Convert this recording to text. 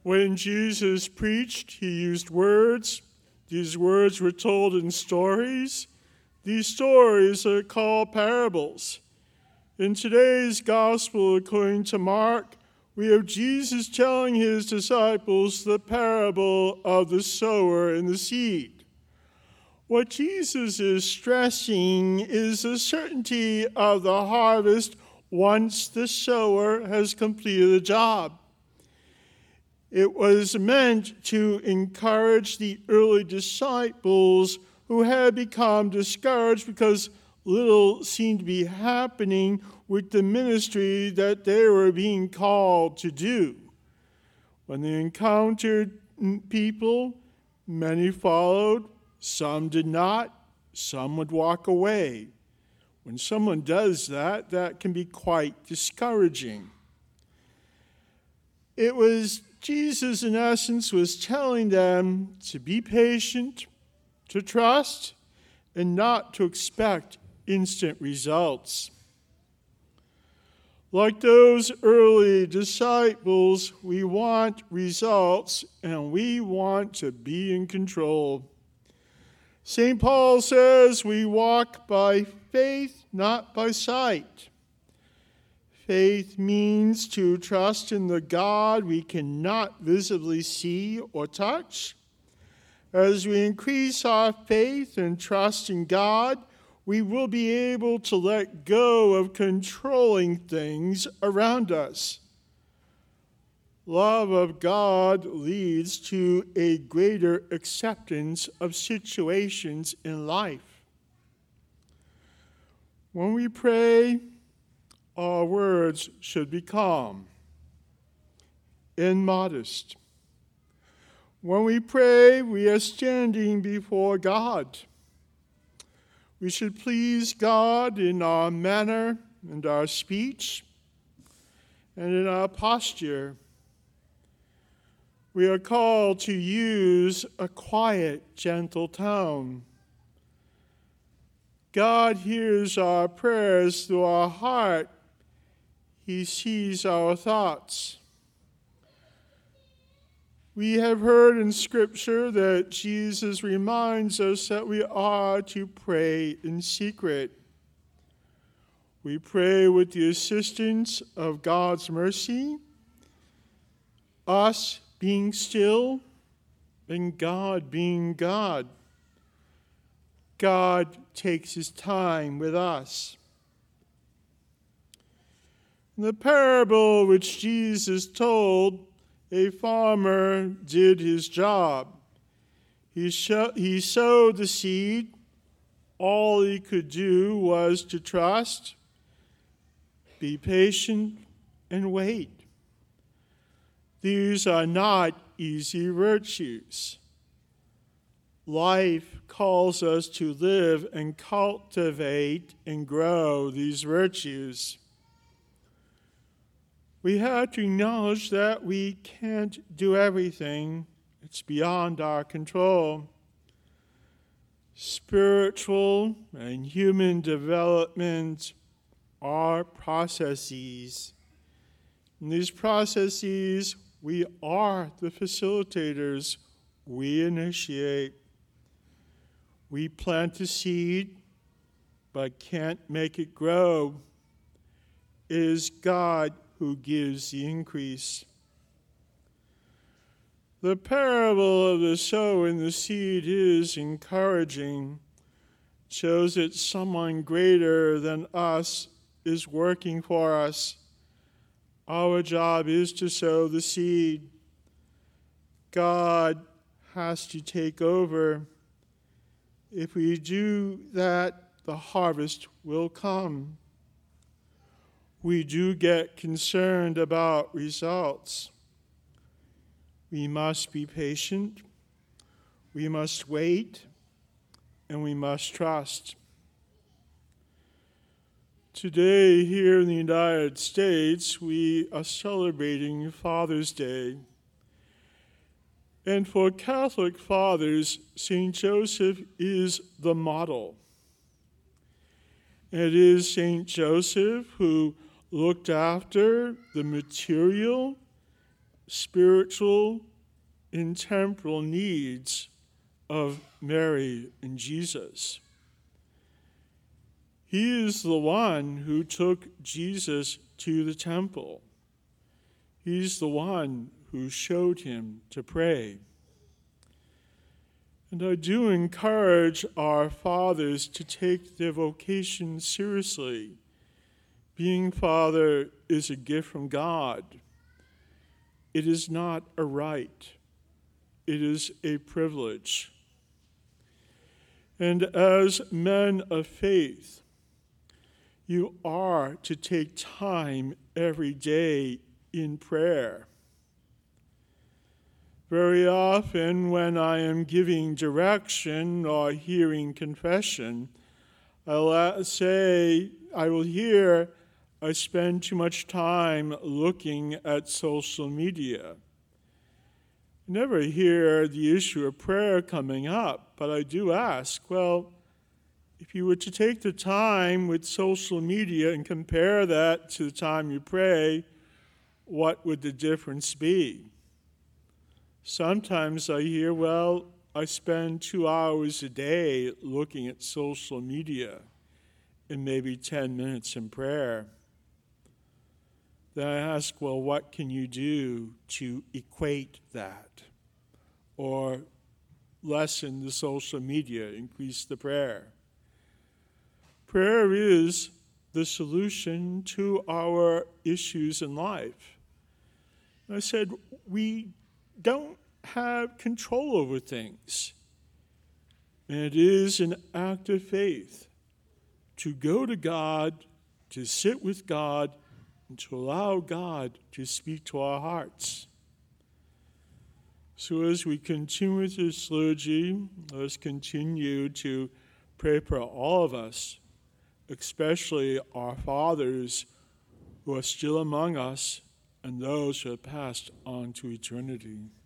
When Jesus preached, he used words. These words were told in stories. These stories are called parables. In today's gospel, according to Mark, we have Jesus telling his disciples the parable of the sower and the seed. What Jesus is stressing is the certainty of the harvest once the sower has completed the job. It was meant to encourage the early disciples who had become discouraged because little seemed to be happening with the ministry that they were being called to do. When they encountered people, many followed, some did not, some would walk away. When someone does that, that can be quite discouraging. It was Jesus, in essence, was telling them to be patient, to trust, and not to expect instant results. Like those early disciples, we want results and we want to be in control. St. Paul says we walk by faith, not by sight. Faith means to trust in the God we cannot visibly see or touch. As we increase our faith and trust in God, we will be able to let go of controlling things around us. Love of God leads to a greater acceptance of situations in life. When we pray, our words should be calm and modest. When we pray, we are standing before God. We should please God in our manner and our speech and in our posture. We are called to use a quiet, gentle tone. God hears our prayers through our heart. He sees our thoughts. We have heard in Scripture that Jesus reminds us that we are to pray in secret. We pray with the assistance of God's mercy, us being still, and God being God. God takes his time with us. In the parable which Jesus told, a farmer did his job. He sowed the seed. All he could do was to trust, be patient, and wait. These are not easy virtues. Life calls us to live and cultivate and grow these virtues. We have to acknowledge that we can't do everything. It's beyond our control. Spiritual and human development are processes. In these processes, we are the facilitators. We initiate. We plant a seed, but can't make it grow. It is God who gives the increase. The parable of the sower and the seed is encouraging. It shows that someone greater than us is working for us. Our job is to sow the seed. God has to take over. If we do that, the harvest will come. We do get concerned about results. We must be patient, we must wait, and we must trust. Today, here in the United States, we are celebrating Father's Day. And for Catholic fathers, St. Joseph is the model. It is St. Joseph who looked after the material spiritual and temporal needs of Mary and Jesus. He is the one who took Jesus to the temple. He's the one who showed him to pray. And I do encourage our fathers to take their vocation seriously. Being father is a gift from God. It is not a right. It is a privilege. And as men of faith, you are to take time every day in prayer. Very often when I am giving direction or hearing confession, I will hear I spend too much time looking at social media. I never hear the issue of prayer coming up, but I do ask, well, if you were to take the time with social media and compare that to the time you pray, what would the difference be? Sometimes I hear, well, I spend 2 hours a day looking at social media and maybe 10 minutes in prayer. Then I ask, well, what can you do to equate that? Or lessen the social media, increase the prayer? Prayer is the solution to our issues in life. I said, we don't have control over things. And it is an act of faith to go to God, to sit with God, and to allow God to speak to our hearts. So as we continue with this liturgy, let us continue to pray for all of us, especially our fathers who are still among us and those who have passed on to eternity.